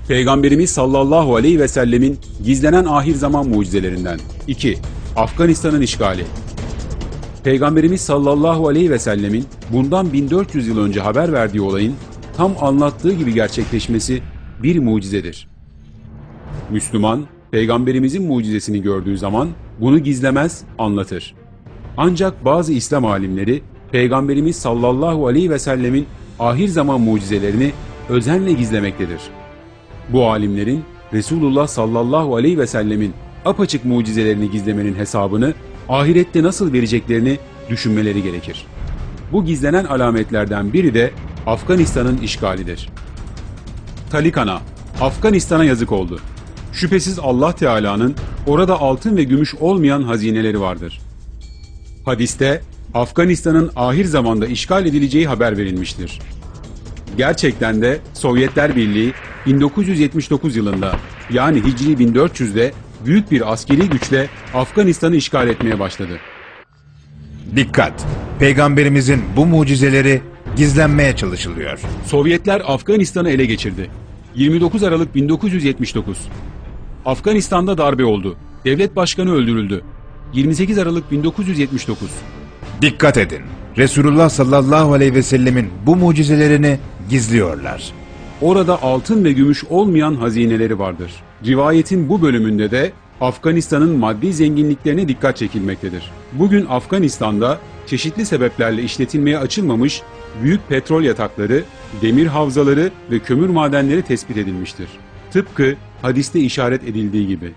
Peygamberimiz sallallahu aleyhi ve sellemin gizlenen ahir zaman mucizelerinden. 2. Afganistan'ın işgali. Peygamberimiz sallallahu aleyhi ve sellemin bundan 1400 yıl önce haber verdiği olayın tam anlattığı gibi gerçekleşmesi bir mucizedir. Müslüman, Peygamberimizin mucizesini gördüğü zaman bunu gizlemez, anlatır. Ancak bazı İslam alimleri Peygamberimiz sallallahu aleyhi ve sellemin ahir zaman mucizelerini özenle gizlemektedir. Bu alimlerin Resulullah sallallahu aleyhi ve sellemin apaçık mucizelerini gizlemenin hesabını ahirette nasıl vereceklerini düşünmeleri gerekir. Bu gizlenen alametlerden biri de Afganistan'ın işgalidir. Talikana, Afganistan'a yazık oldu. Şüphesiz Allah Teala'nın orada altın ve gümüş olmayan hazineleri vardır. Hadiste Afganistan'ın ahir zamanda işgal edileceği haber verilmiştir. Gerçekten de Sovyetler Birliği 1979 yılında yani Hicri 1400'de büyük bir askeri güçle Afganistan'ı işgal etmeye başladı. Dikkat! Peygamberimizin bu mucizeleri gizlenmeye çalışılıyor. Sovyetler Afganistan'ı ele geçirdi. 29 Aralık 1979. Afganistan'da darbe oldu. Devlet başkanı öldürüldü. 28 Aralık 1979. Dikkat edin! Resulullah sallallahu aleyhi ve sellemin bu mucizelerini gizliyorlar. Orada altın ve gümüş olmayan hazineleri vardır. Rivayetin bu bölümünde de Afganistan'ın maddi zenginliklerine dikkat çekilmektedir. Bugün Afganistan'da çeşitli sebeplerle işletilmeye açılmamış büyük petrol yatakları, demir havzaları ve kömür madenleri tespit edilmiştir. Tıpkı hadiste işaret edildiği gibi.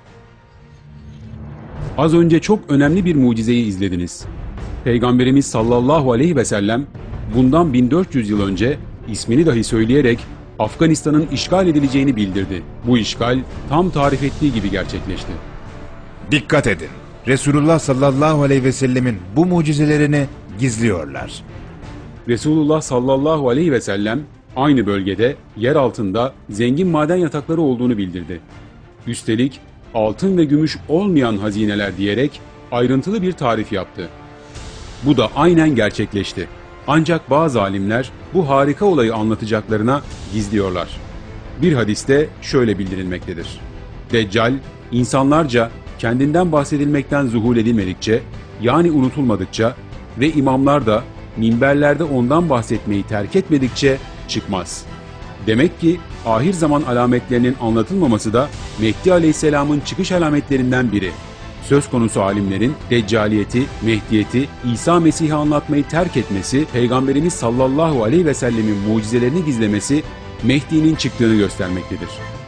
Az önce çok önemli bir mucizeyi izlediniz. Peygamberimiz sallallahu aleyhi ve sellem bundan 1400 yıl önce ismini dahi söyleyerek Afganistan'ın işgal edileceğini bildirdi. Bu işgal tam tarif ettiği gibi gerçekleşti. Dikkat edin! Resulullah sallallahu aleyhi ve sellemin bu mucizelerini gizliyorlar. Resulullah sallallahu aleyhi ve sellem aynı bölgede yer altında zengin maden yatakları olduğunu bildirdi. Üstelik altın ve gümüş olmayan hazineler diyerek ayrıntılı bir tarif yaptı. Bu da aynen gerçekleşti. Ancak bazı alimler bu harika olayı anlatacaklarına gizliyorlar. Bir hadiste şöyle bildirilmektedir. Deccal, insanlarca kendinden bahsedilmekten zuhur edilmedikçe, yani unutulmadıkça ve imamlar da minberlerde ondan bahsetmeyi terk etmedikçe çıkmaz. Demek ki ahir zaman alametlerinin anlatılmaması da Mehdi Aleyhisselam'ın çıkış alametlerinden biri. Söz konusu alimlerin Deccaliyeti, Mehdiyeti, İsa Mesih'i anlatmayı terk etmesi, Peygamberimiz sallallahu aleyhi ve sellemin mucizelerini gizlemesi Mehdi'nin çıktığını göstermektedir.